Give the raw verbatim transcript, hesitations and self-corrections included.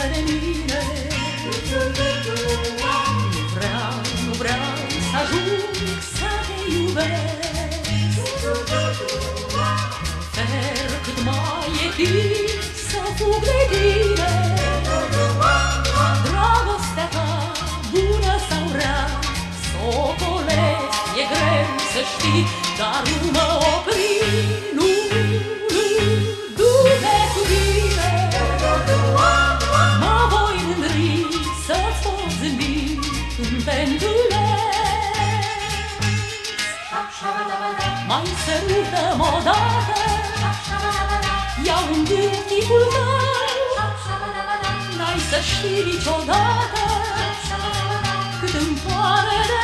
de mine. Nu vreau, nu vreau să ajung să te iubesc. Prefer cât mai e timp să fug de tine. Dragostea ta, bună sau rea, s-o colesc, e greu să știi, dar nu mă opri, nu, nu, du-te cu tine. Mă voi mândri să-ți pot zâmbi când te întâlnesc. Mai sărutăm odată, iau în gând chipul tău. N-ai să știi niciodată cât îmi pare de